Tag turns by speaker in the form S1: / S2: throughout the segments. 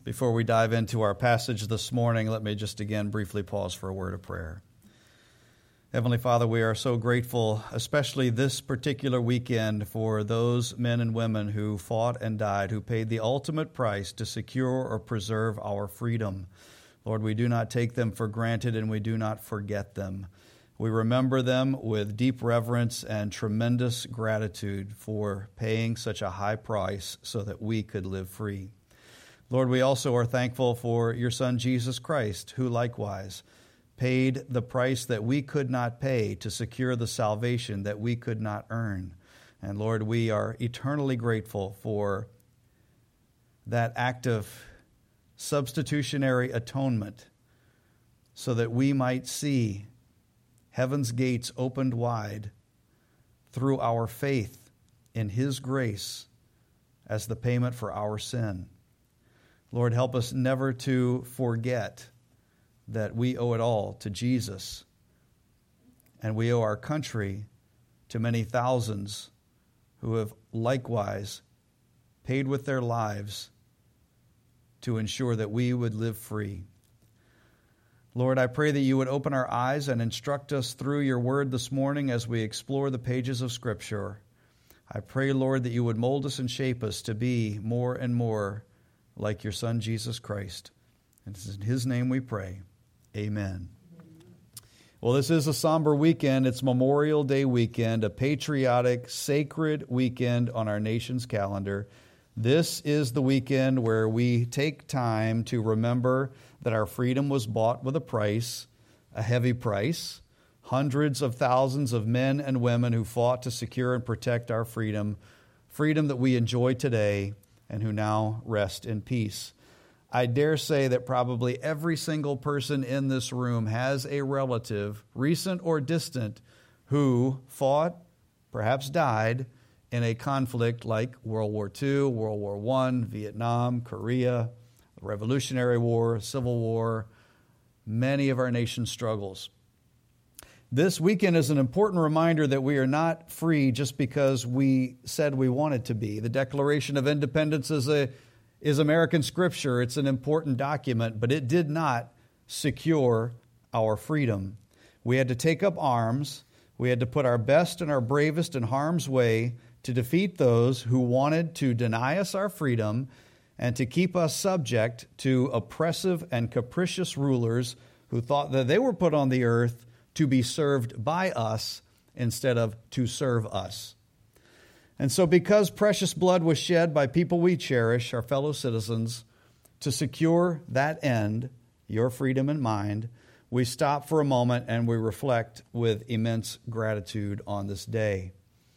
S1: Before we dive into our passage this morning, let me just again briefly pause for a word of prayer. Heavenly Father, we are so grateful, especially this particular weekend, for those men and women who fought and died, who paid the ultimate price to secure or preserve our freedom. Lord, we do not take them for granted and we do not forget them. We remember them with deep reverence and tremendous gratitude for paying such a high price so that we could live free. Lord, we also are thankful for your Son, Jesus Christ, who likewise paid the price that we could not pay to secure the salvation that we could not earn. And Lord, we are eternally grateful for that act of substitutionary atonement so that we might see heaven's gates opened wide through our faith in his grace as the payment for our sin. Lord, help us never to forget that we owe it all to Jesus, and we owe our country to many thousands who have likewise paid with their lives to ensure that we would live free. Lord, I pray that you would open our eyes and instruct us through your word this morning as we explore the pages of Scripture. I pray, Lord, that you would mold us and shape us to be more and more like your Son, Jesus Christ. And it's in his name we pray. Amen. Well, this is a somber weekend. It's Memorial Day weekend, a patriotic, sacred weekend on our nation's calendar. This is the weekend where we take time to remember that our freedom was bought with a price, a heavy price. Hundreds of thousands of men and women who fought to secure and protect our freedom, freedom that we enjoy today and who now rest in peace. I dare say that probably every single person in this room has a relative, recent or distant, who fought, perhaps died, in a conflict like World War II, World War I, Vietnam, Korea, the Revolutionary War, Civil War, many of our nation's struggles. This weekend is an important reminder that we are not free just because we said we wanted to be. The Declaration of Independence is American scripture. It's an important document, but it did not secure our freedom. We had to take up arms. We had to put our best and our bravest in harm's way to defeat those who wanted to deny us our freedom and to keep us subject to oppressive and capricious rulers who thought that they were put on the earth to be served by us instead of to serve us. And so because precious blood was shed by people we cherish, our fellow citizens, to secure that end, your freedom and mine, we stop for a moment and we reflect with immense gratitude on this day.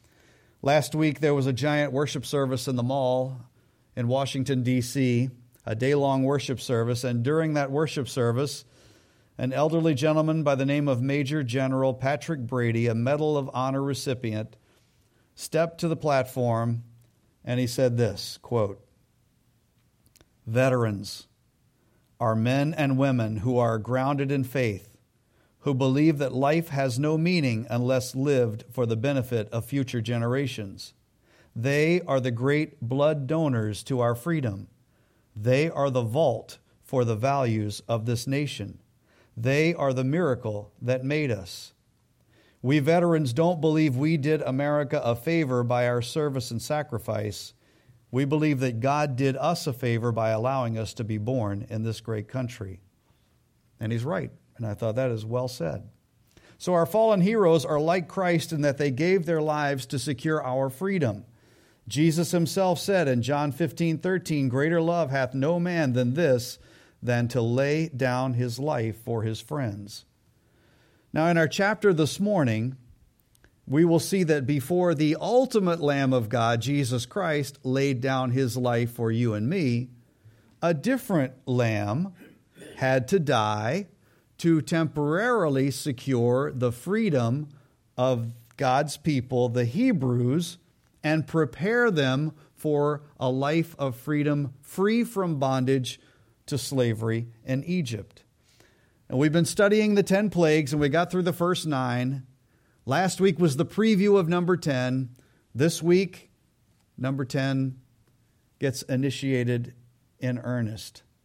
S1: Last week there was a giant worship service in the mall in Washington, D.C., a day-long worship service, and during that worship service, an elderly gentleman by the name of Major General Patrick Brady, a Medal of Honor recipient, stepped to the platform and he said this, quote, "Veterans are men and women who are grounded in faith, who believe that life has no meaning unless lived for the benefit of future generations. They are the great blood donors to our freedom. They are the vault for the values of this nation. They are the miracle that made us. We veterans don't believe we did America a favor by our service and sacrifice. We believe that God did us a favor by allowing us to be born in this great country." And he's right, and I thought that is well said. So our fallen heroes are like Christ in that they gave their lives to secure our freedom. Jesus himself said in John 15:13, "Greater love hath no man than this, than to lay down his life for his friends." Now, in our chapter this morning, we will see that before the ultimate Lamb of God, Jesus Christ, laid down his life for you and me, a different lamb had to die to temporarily secure the freedom of God's people, the Hebrews, and prepare them for a life of freedom, free from bondage to slavery in Egypt. And we've been studying the 10 plagues, and we got through the first 9. Last week was the preview of number 10. This week, number 10 gets initiated in earnest.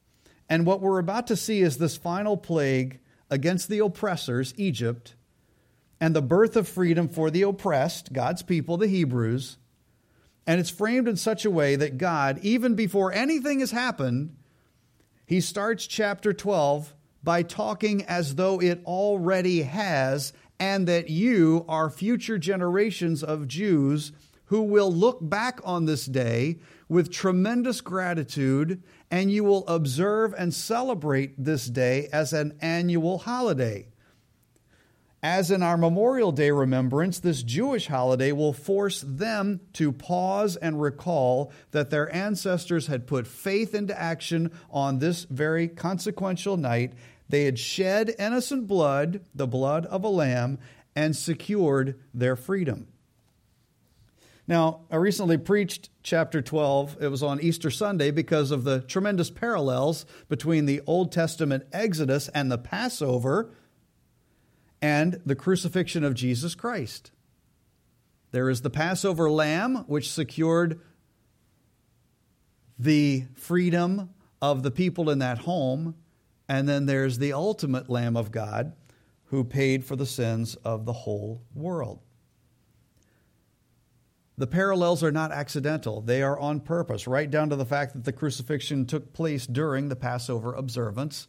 S1: And what we're about to see is this final plague against the oppressors, Egypt, and the birth of freedom for the oppressed, God's people, the Hebrews. And it's framed in such a way that God, even before anything has happened, he starts chapter 12 by talking as though it already has, and that you are future generations of Jews who will look back on this day with tremendous gratitude, and you will observe and celebrate this day as an annual holiday. As in our Memorial Day remembrance, this Jewish holiday will force them to pause and recall that their ancestors had put faith into action on this very consequential night. They had shed innocent blood, the blood of a lamb, and secured their freedom. Now, I recently preached chapter 12. It was on Easter Sunday because of the tremendous parallels between the Old Testament Exodus and the Passover and the crucifixion of Jesus Christ. There is the Passover lamb, which secured the freedom of the people in that home. And then there's the ultimate Lamb of God who paid for the sins of the whole world. The parallels are not accidental. They are on purpose, right down to the fact that the crucifixion took place during the Passover observance.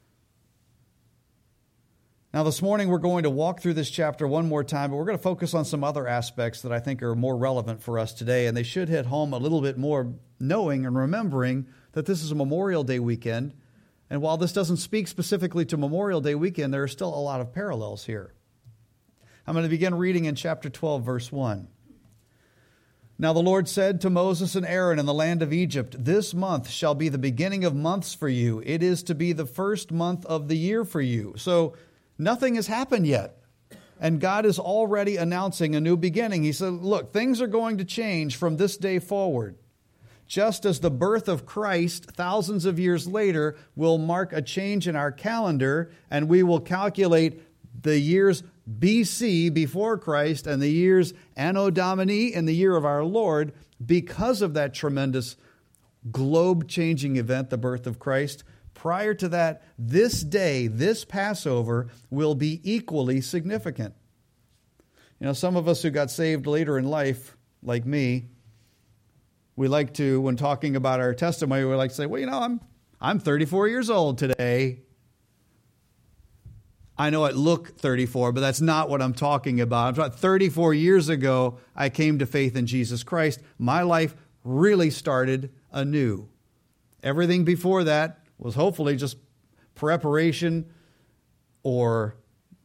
S1: Now, this morning we're going to walk through this chapter one more time, but we're going to focus on some other aspects that I think are more relevant for us today, and they should hit home a little bit more, knowing and remembering that this is a Memorial Day weekend. And while this doesn't speak specifically to Memorial Day weekend, there are still a lot of parallels here. I'm going to begin reading in chapter 12, verse 1. Now the Lord said to Moses and Aaron in the land of Egypt, "This month shall be the beginning of months for you. It is to be the first month of the year for you." So nothing has happened yet. And God is already announcing a new beginning. He said, look, things are going to change from this day forward. Just as the birth of Christ thousands of years later will mark a change in our calendar, and we will calculate the years BC, before Christ, and the years Anno Domini, in the year of our Lord, because of that tremendous globe-changing event, the birth of Christ. Prior to that, this day, this Passover, will be equally significant. You know, some of us who got saved later in life, like me, we like to, when talking about our testimony, we like to say, well, you know, I'm 34 years old today. I know I look 34, but that's not what I'm talking about. I'm talking 34 years ago, I came to faith in Jesus Christ. My life really started anew. Everything before that was hopefully just preparation or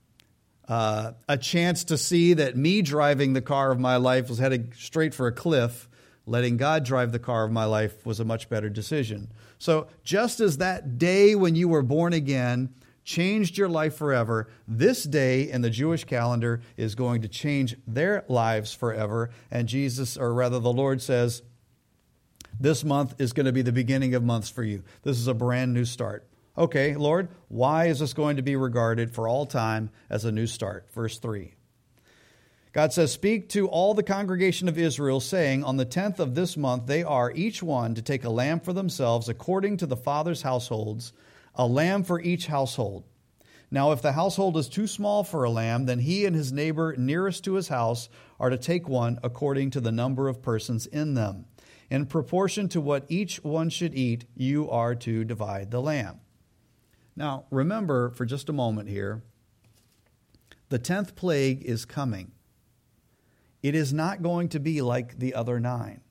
S1: a chance to see that me driving the car of my life was heading straight for a cliff. Letting God drive the car of my life was a much better decision. So just as that day when you were born again changed your life forever, this day in the Jewish calendar is going to change their lives forever. And Jesus, or rather the Lord says, this month is going to be the beginning of months for you. This is a brand new start. Okay, Lord, why is this going to be regarded for all time as a new start? Verse 3. God says, "Speak to all the congregation of Israel, saying, on the 10th of this month they are each one to take a lamb for themselves according to the fathers' households, a lamb for each household. Now if the household is too small for a lamb, then he and his neighbor nearest to his house are to take one according to the number of persons in them. In proportion to what each one should eat, you are to divide the lamb." Now remember for just a moment here, the 10th plague is coming. It is not going to be like the other 9.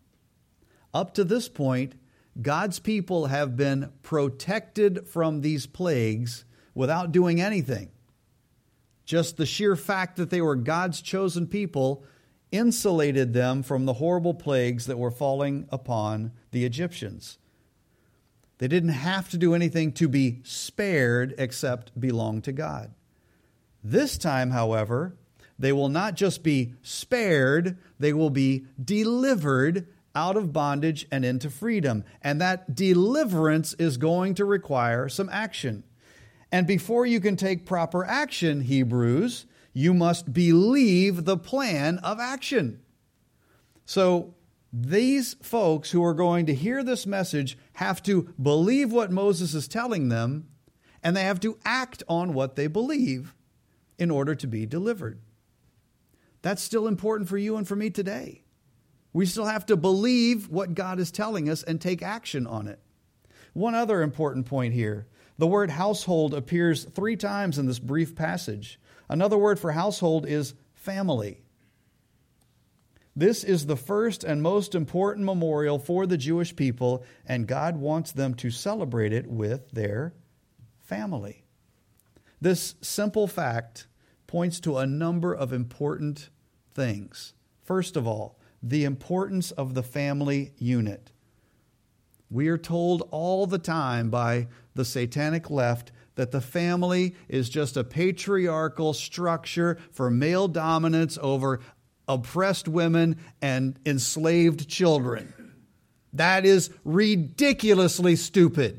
S1: Up to this point, God's people have been protected from these plagues without doing anything. Just the sheer fact that they were God's chosen people insulated them from the horrible plagues that were falling upon the Egyptians. They didn't have to do anything to be spared except belong to God. This time, however, they will not just be spared, they will be delivered out of bondage and into freedom. And that deliverance is going to require some action. And before you can take proper action, Hebrews, you must believe the plan of action. So these folks who are going to hear this message have to believe what Moses is telling them, and they have to act on what they believe in order to be delivered. That's still important for you and for me today. We still have to believe what God is telling us and take action on it. One other important point here. The word household appears 3 times in this brief passage. Another word for household is family. This is the first and most important memorial for the Jewish people, and God wants them to celebrate it with their family. This simple fact points to a number of important things. First of all, the importance of the family unit. We are told all the time by the satanic left that the family is just a patriarchal structure for male dominance over oppressed women and enslaved children. That is ridiculously stupid.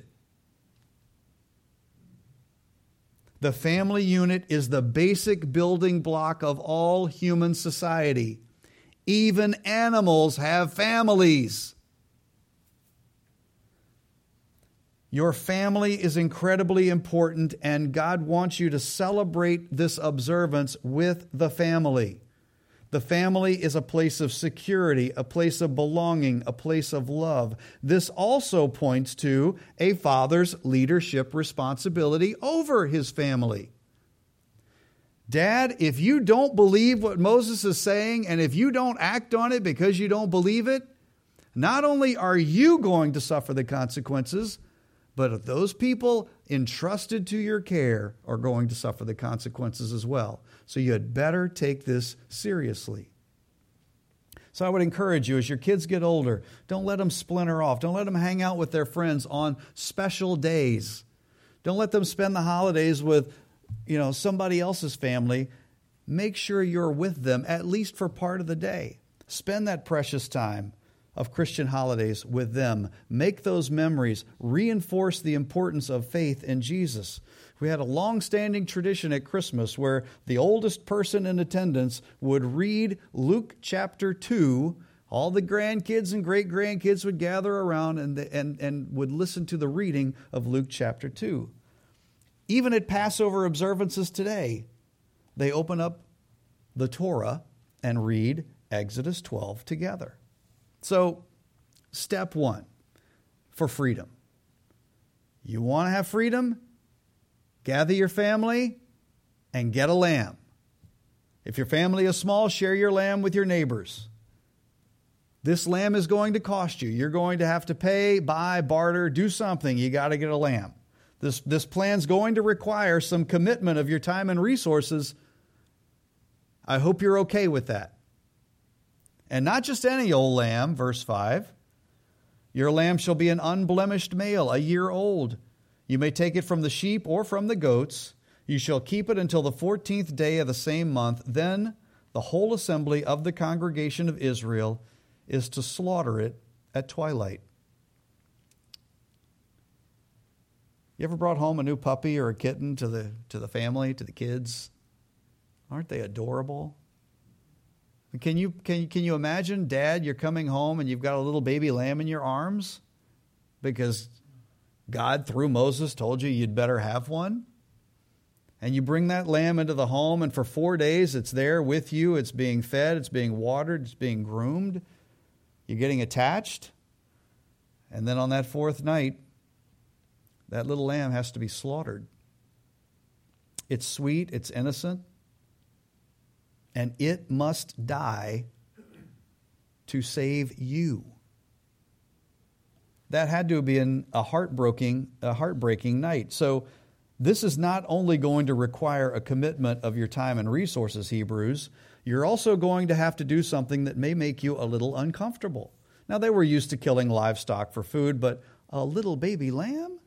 S1: The family unit is the basic building block of all human society. Even animals have families. Your family is incredibly important, and God wants you to celebrate this observance with the family. The family is a place of security, a place of belonging, a place of love. This also points to a father's leadership responsibility over his family. Dad, if you don't believe what Moses is saying, and if you don't act on it because you don't believe it, not only are you going to suffer the consequences, but those people entrusted to your care are going to suffer the consequences as well. So you had better take this seriously. So I would encourage you, as your kids get older, don't let them splinter off. Don't let them hang out with their friends on special days. Don't let them spend the holidays with, somebody else's family. Make sure you're with them at least for part of the day. Spend that precious time of Christian holidays with them. Make those memories. Reinforce the importance of faith in Jesus. We had a long-standing tradition at Christmas where the oldest person in attendance would read Luke chapter 2. All the grandkids and great-grandkids would gather around and would listen to the reading of Luke chapter 2. Even at Passover observances today, they open up the Torah and read Exodus 12 together. So, step 1 for freedom. You want to have freedom? Gather your family and get a lamb. If your family is small, share your lamb with your neighbors. This lamb is going to cost you. You're going to have to pay, buy, barter, do something. You got to get a lamb. This plan's going to require some commitment of your time and resources. I hope you're okay with that. And not just any old lamb, verse 5. Your lamb shall be an unblemished male, a year old. You may take it from the sheep or from the goats. You shall keep it until the 14th day of the same month. Then the whole assembly of the congregation of Israel is to slaughter it at twilight. You ever brought home a new puppy or a kitten to the family, to the kids? Aren't they adorable? Can you imagine, Dad, you're coming home and you've got a little baby lamb in your arms because God, through Moses, told you you'd better have one? And you bring that lamb into the home, and for 4 days it's there with you. It's being fed, it's being watered, it's being groomed. You're getting attached. And then on that 4th night, that little lamb has to be slaughtered. It's sweet, it's innocent, and it must die to save you. That had to have been a heartbreaking night. So this is not only going to require a commitment of your time and resources, Hebrews, you're also going to have to do something that may make you a little uncomfortable. Now, they were used to killing livestock for food, but a little baby lamb?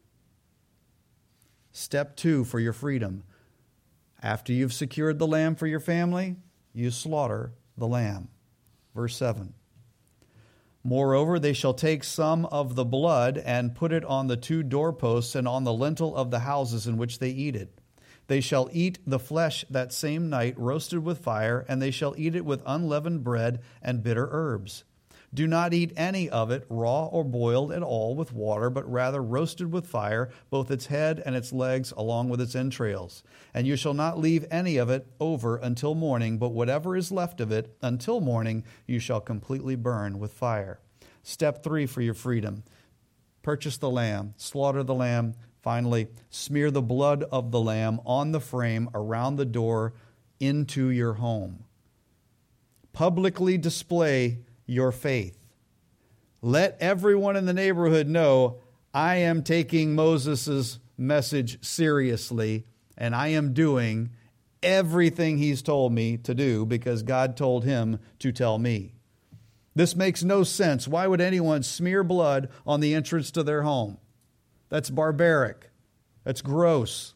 S1: Step 2 for your freedom. After you've secured the lamb for your family, you slaughter the lamb. Verse 7. Moreover, they shall take some of the blood and put it on the 2 doorposts and on the lintel of the houses in which they eat it. They shall eat the flesh that same night, roasted with fire, and they shall eat it with unleavened bread and bitter herbs. Do not eat any of it raw or boiled at all with water, but rather roasted with fire, both its head and its legs, along with its entrails. And you shall not leave any of it over until morning, but whatever is left of it until morning you shall completely burn with fire. Step 3 for your freedom. Purchase the lamb, slaughter the lamb. Finally, smear the blood of the lamb on the frame around the door into your home. Publicly display your faith. Let everyone in the neighborhood know I am taking Moses' message seriously, and I am doing everything he's told me to do because God told him to tell me. This makes no sense. Why would anyone smear blood on the entrance to their home? That's barbaric. That's gross.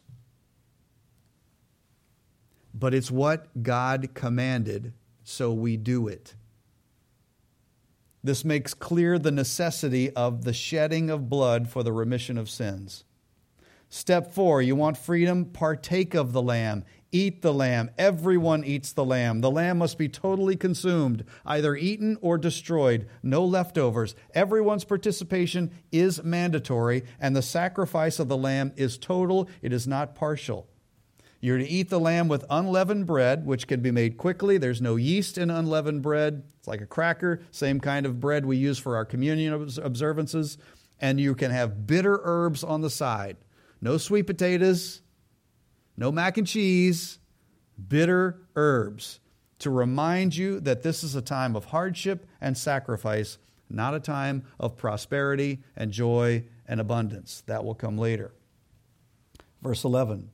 S1: But it's what God commanded, so we do it. This makes clear the necessity of the shedding of blood for the remission of sins. Step 4, you want freedom? Partake of the lamb. Eat the lamb. Everyone eats the lamb. The lamb must be totally consumed, either eaten or destroyed. No leftovers. Everyone's participation is mandatory, and the sacrifice of the lamb is total. It is not partial. You're to eat the lamb with unleavened bread, which can be made quickly. There's no yeast in unleavened bread. It's like a cracker, same kind of bread we use for our communion observances. And you can have bitter herbs on the side. No sweet potatoes, no mac and cheese, bitter herbs to remind you that this is a time of hardship and sacrifice, not a time of prosperity and joy and abundance. That will come later. Verse 11.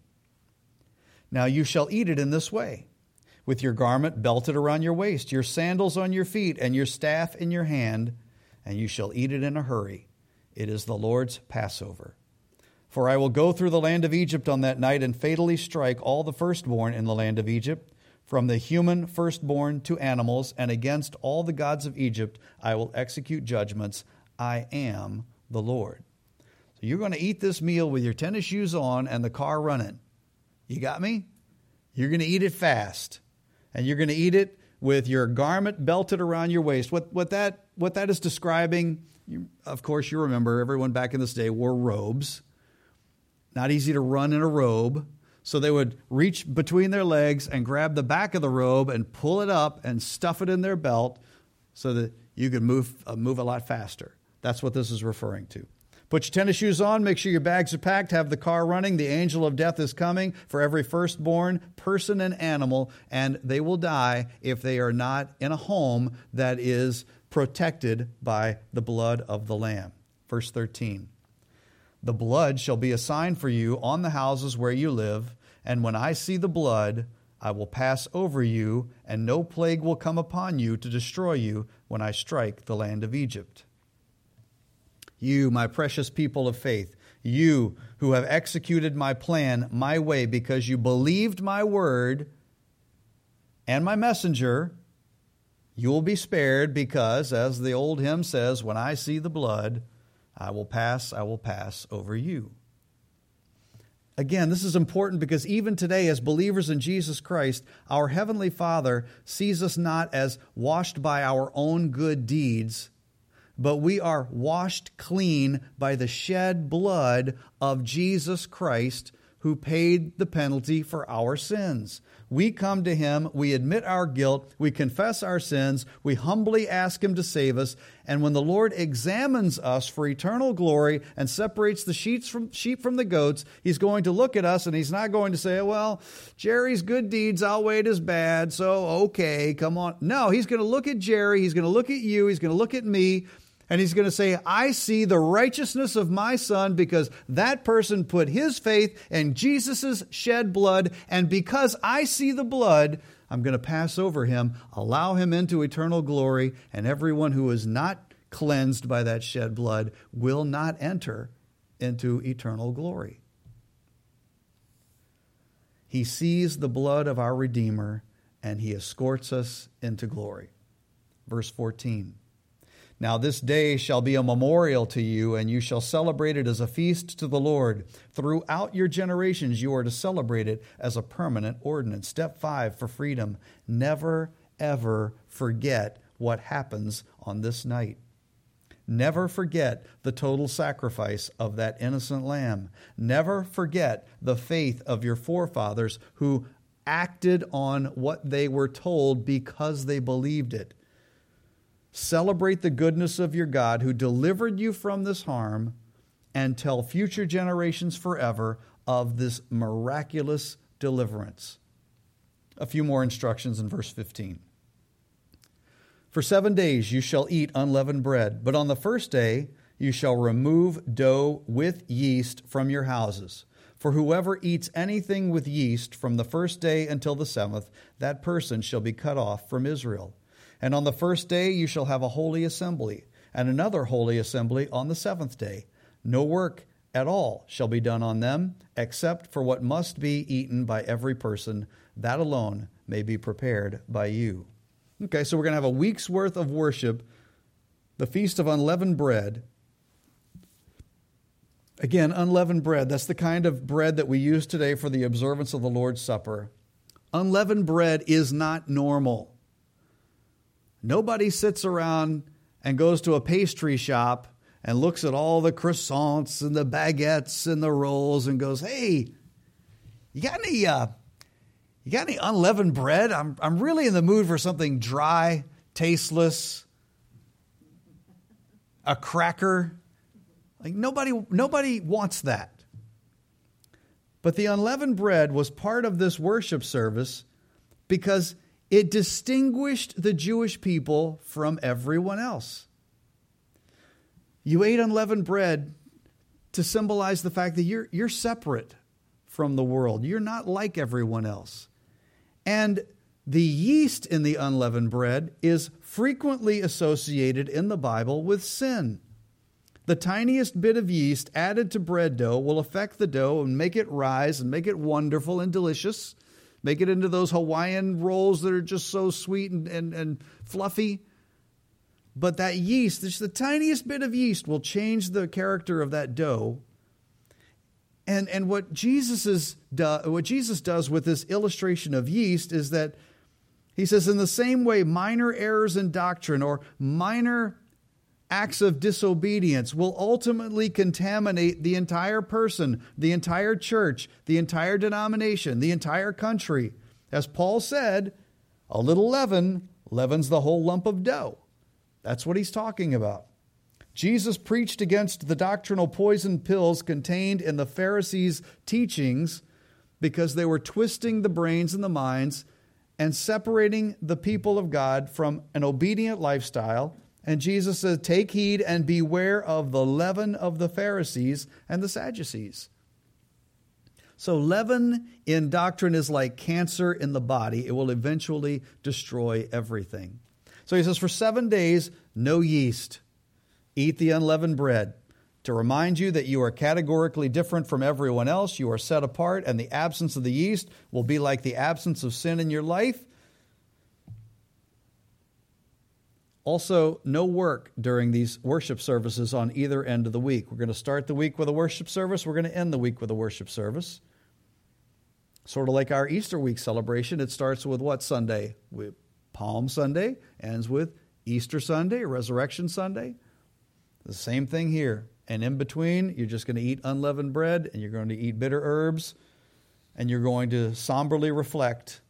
S1: Now you shall eat it in this way, with your garment belted around your waist, your sandals on your feet, and your staff in your hand, and you shall eat it in a hurry. It is the Lord's Passover. For I will go through the land of Egypt on that night and fatally strike all the firstborn in the land of Egypt, from the human firstborn to animals, and against all the gods of Egypt I will execute judgments. I am the Lord. So you're going to eat this meal with your tennis shoes on and the car running. You got me? You're going to eat it fast. And you're going to eat it with your garment belted around your waist. What that is describing, of course you remember, everyone back in this day wore robes. Not easy to run in a robe. So they would reach between their legs and grab the back of the robe and pull it up and stuff it in their belt so that you could move a lot faster. That's what this is referring to. Put your tennis shoes on, make sure your bags are packed, have the car running. The angel of death is coming for every firstborn person and animal, and they will die if they are not in a home that is protected by the blood of the Lamb. Verse 13. The blood shall be a sign for you on the houses where you live, and when I see the blood, I will pass over you, and no plague will come upon you to destroy you when I strike the land of Egypt. You, my precious people of faith, you who have executed my plan, my way, because you believed my word and my messenger, you will be spared because, as the old hymn says, when I see the blood, I will pass over you. Again, this is important because even today, as believers in Jesus Christ, our Heavenly Father sees us not as washed by our own good deeds, but we are washed clean by the shed blood of Jesus Christ, who paid the penalty for our sins. We come to Him, we admit our guilt, we confess our sins, we humbly ask Him to save us, and when the Lord examines us for eternal glory and separates the sheep from the goats, He's going to look at us and He's not going to say, well, Jerry's good deeds outweighed his bad, so okay, come on. No, He's going to look at Jerry, He's going to look at you, He's going to look at me, and He's going to say, I see the righteousness of my son because that person put his faith in Jesus' shed blood. And because I see the blood, I'm going to pass over him, allow him into eternal glory. And everyone who is not cleansed by that shed blood will not enter into eternal glory. He sees the blood of our Redeemer and He escorts us into glory. Verse 14. Now this day shall be a memorial to you, and you shall celebrate it as a feast to the Lord. Throughout your generations you are to celebrate it as a permanent ordinance. Step 5 for freedom. Never, ever forget what happens on this night. Never forget the total sacrifice of that innocent lamb. Never forget the faith of your forefathers who acted on what they were told because they believed it. Celebrate the goodness of your God who delivered you from this harm, and tell future generations forever of this miraculous deliverance. A few more instructions in verse 15. For 7 days you shall eat unleavened bread, but on the first day you shall remove dough with yeast from your houses. For whoever eats anything with yeast from the first day until the 7th, that person shall be cut off from Israel. And on the first day you shall have a holy assembly, and another holy assembly on the 7th day. No work at all shall be done on them, except for what must be eaten by every person. That alone may be prepared by you. Okay, so we're going to have a week's worth of worship, the Feast of Unleavened Bread. Again, unleavened bread, that's the kind of bread that we use today for the observance of the Lord's Supper. Unleavened bread is not normal. Nobody sits around and goes to a pastry shop and looks at all the croissants and the baguettes and the rolls and goes, "Hey, you got any unleavened bread? I'm really in the mood for something dry, tasteless, a cracker." Like nobody wants that. But the unleavened bread was part of this worship service because it distinguished the Jewish people from everyone else. You ate unleavened bread to symbolize the fact that you're separate from the world. You're not like everyone else. And the yeast in the unleavened bread is frequently associated in the Bible with sin. The tiniest bit of yeast added to bread dough will affect the dough and make it rise and make it wonderful and delicious. Make it into those Hawaiian rolls that are just so sweet and fluffy. But that yeast, just the tiniest bit of yeast, will change the character of that dough. And what Jesus does with this illustration of yeast is that he says, in the same way, minor errors in doctrine or minor acts of disobedience will ultimately contaminate the entire person, the entire church, the entire denomination, the entire country. As Paul said, a little leaven leavens the whole lump of dough. That's what he's talking about. Jesus preached against the doctrinal poison pills contained in the Pharisees' teachings because they were twisting the brains and the minds and separating the people of God from an obedient lifestyle. And Jesus said, take heed and beware of the leaven of the Pharisees and the Sadducees. So leaven in doctrine is like cancer in the body. It will eventually destroy everything. So he says, for 7 days, no yeast. Eat the unleavened bread. To remind you that you are categorically different from everyone else, you are set apart, and the absence of the yeast will be like the absence of sin in your life. Also, no work during these worship services on either end of the week. We're going to start the week with a worship service. We're going to end the week with a worship service. Sort of like our Easter week celebration. It starts with what Sunday? With Palm Sunday, ends with Easter Sunday, Resurrection Sunday. The same thing here. And in between, you're just going to eat unleavened bread, and you're going to eat bitter herbs, and you're going to somberly reflect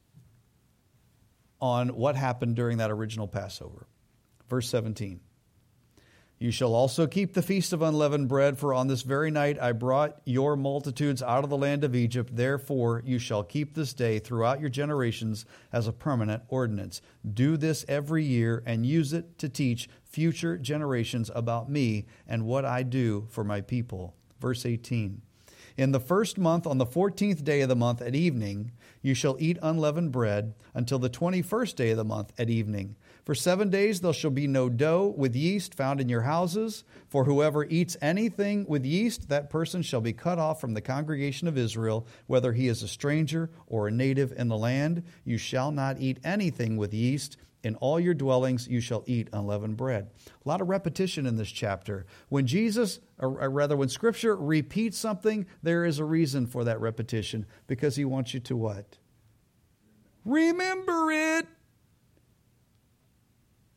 S1: on what happened during that original Passover. Verse 17. You shall also keep the feast of unleavened bread, for on this very night I brought your multitudes out of the land of Egypt. Therefore you shall keep this day throughout your generations as a permanent ordinance. Do this every year and use it to teach future generations about me and what I do for my people. Verse 18. In the first month, on the 14th day of the month at evening, you shall eat unleavened bread until the 21st day of the month at evening. For 7 days there shall be no dough with yeast found in your houses. For whoever eats anything with yeast, that person shall be cut off from the congregation of Israel, whether he is a stranger or a native in the land. You shall not eat anything with yeast. In all your dwellings you shall eat unleavened bread. A lot of repetition in this chapter. When when Scripture repeats something, there is a reason for that repetition, because he wants you to what? Remember it.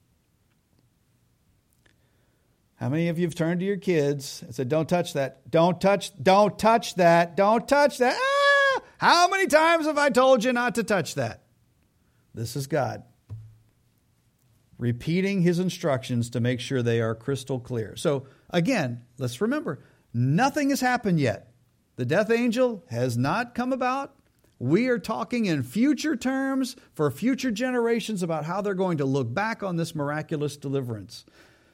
S1: How many of you have turned to your kids and said, don't touch that, don't touch that, don't touch that. Ah! How many times have I told you not to touch that? This is God repeating his instructions to make sure they are crystal clear. So again, let's remember, nothing has happened yet. The death angel has not come about. We are talking in future terms for future generations about how they're going to look back on this miraculous deliverance.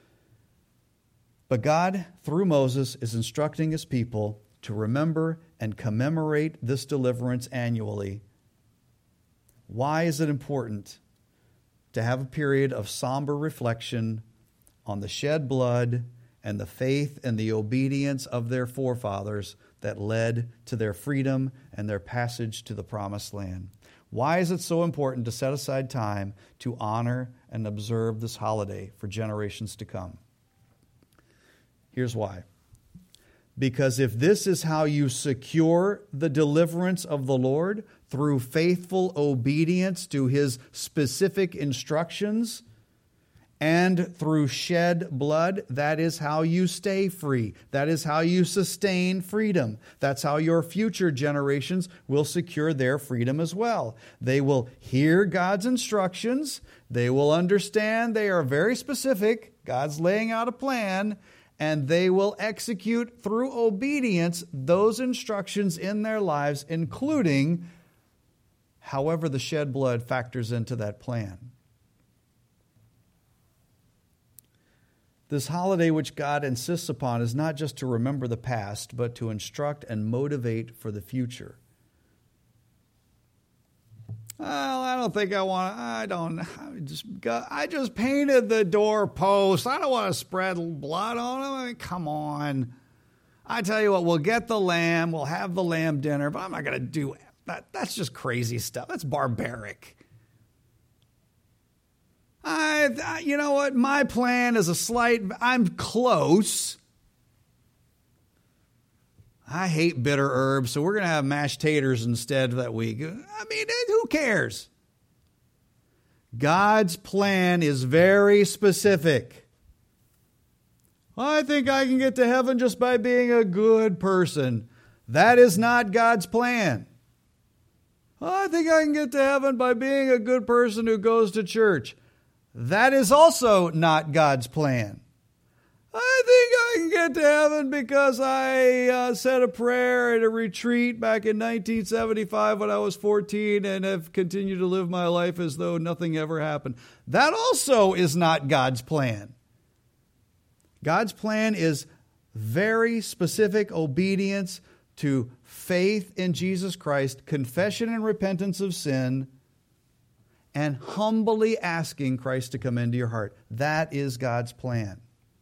S1: But God, through Moses, is instructing his people to remember and commemorate this deliverance annually. Why is it important to have a period of somber reflection on the shed blood and the faith and the obedience of their forefathers that led to their freedom and their passage to the promised land? Why is it so important to set aside time to honor and observe this holiday for generations to come? Here's why. Because if this is how you secure the deliverance of the Lord, through faithful obedience to his specific instructions and through shed blood, that is how you stay free. That is how you sustain freedom. That's how your future generations will secure their freedom as well. They will hear God's instructions. They will understand they are very specific. God's laying out a plan. And they will execute through obedience those instructions in their lives, including however the shed blood factors into that plan. This holiday which God insists upon is not just to remember the past, but to instruct and motivate for the future. Well, I don't think I want to, I just painted the doorpost. I don't want to spread blood on them. I mean, come on. I tell you what, we'll get the lamb, we'll have the lamb dinner, but I'm not going to do that. That's just crazy stuff. That's barbaric. You know what? My plan is I'm close. I hate bitter herbs, so we're going to have mashed taters instead that week. I mean, who cares? God's plan is very specific. I think I can get to heaven just by being a good person. That is not God's plan. I think I can get to heaven by being a good person who goes to church. That is also not God's plan. I think I can get to heaven because I said a prayer at a retreat back in 1975 when I was 14 and have continued to live my life as though nothing ever happened. That also is not God's plan. God's plan is very specific obedience to faith in Jesus Christ, confession and repentance of sin, and humbly asking Christ to come into your heart. That is God's plan.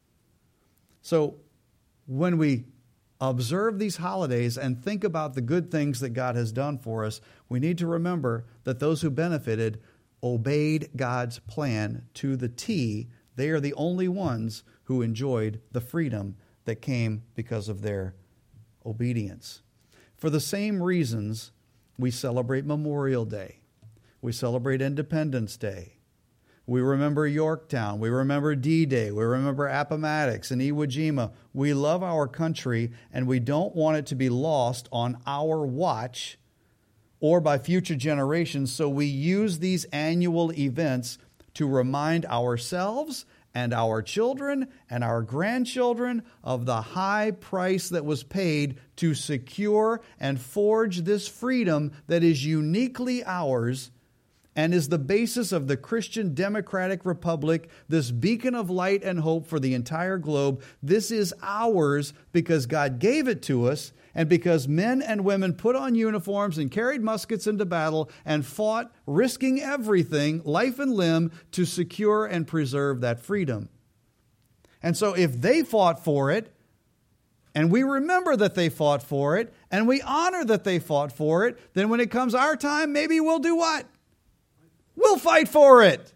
S1: So when we observe these holidays and think about the good things that God has done for us, we need to remember that those who benefited obeyed God's plan to the T. They are the only ones who enjoyed the freedom that came because of their obedience. For the same reasons, we celebrate Memorial Day. We celebrate Independence Day. We remember Yorktown. We remember D-Day. We remember Appomattox and Iwo Jima. We love our country, and we don't want it to be lost on our watch or by future generations. So we use these annual events to remind ourselves and our children and our grandchildren of the high price that was paid to secure and forge this freedom that is uniquely ours and is the basis of the Christian Democratic Republic, this beacon of light and hope for the entire globe. This is ours because God gave it to us and because men and women put on uniforms and carried muskets into battle and fought, risking everything, life and limb, to secure and preserve that freedom. And so if they fought for it, and we remember that they fought for it, and we honor that they fought for it, then when it comes our time, maybe we'll do what? We'll fight for it.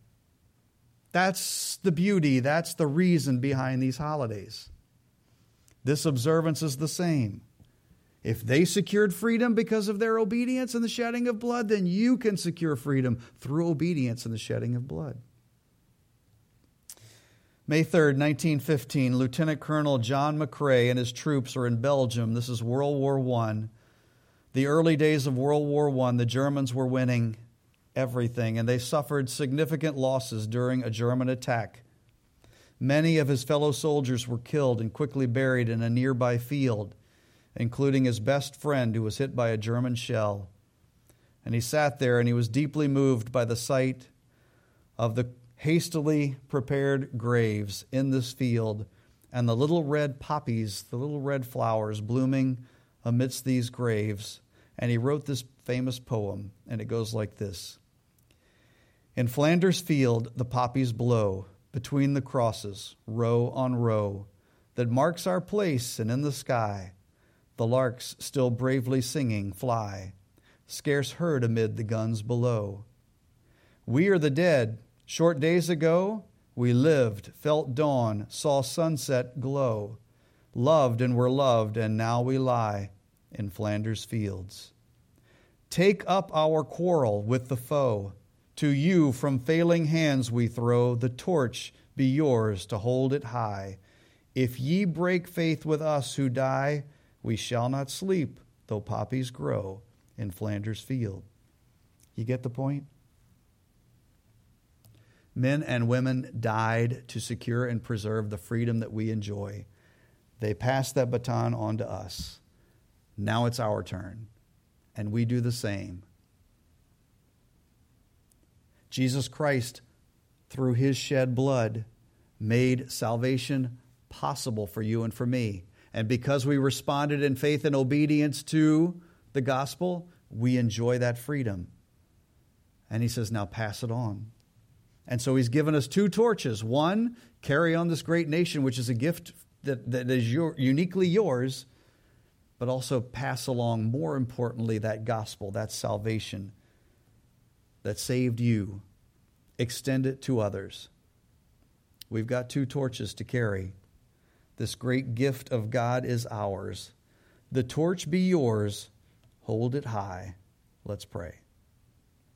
S1: That's the beauty. That's the reason behind these holidays. This observance is the same. If they secured freedom because of their obedience and the shedding of blood, then you can secure freedom through obedience and the shedding of blood. May 3rd, 1915, Lieutenant Colonel John McCrae and his troops are in Belgium. This is World War I. The early days of World War I, the Germans were winning everything, and they suffered significant losses during a German attack. Many of his fellow soldiers were killed and quickly buried in a nearby field, including his best friend who was hit by a German shell. And he sat there and he was deeply moved by the sight of the hastily prepared graves in this field and the little red poppies, the little red flowers blooming amidst these graves. And he wrote this famous poem, and it goes like this. In Flanders field the poppies blow between the crosses, row on row, that marks our place, and in the sky the larks still bravely singing fly, scarce heard amid the guns below. We are the dead. Short days ago, we lived, felt dawn, saw sunset glow, loved and were loved, and now we lie in Flanders fields. Take up our quarrel with the foe. To you from failing hands we throw. The torch be yours to hold it high. If ye break faith with us who die, we shall not sleep, though poppies grow in Flanders field. You get the point? Men and women died to secure and preserve the freedom that we enjoy. They passed that baton on to us. Now it's our turn, and we do the same. Jesus Christ, through his shed blood, made salvation possible for you and for me. And because we responded in faith and obedience to the gospel, we enjoy that freedom. And he says, now pass it on. And so he's given us two torches. One, carry on this great nation, which is a gift that is uniquely yours, but also pass along, more importantly, that gospel, that salvation that saved you. Extend it to others. We've got two torches to carry. This great gift of God is ours. The torch be yours. Hold it high. Let's pray.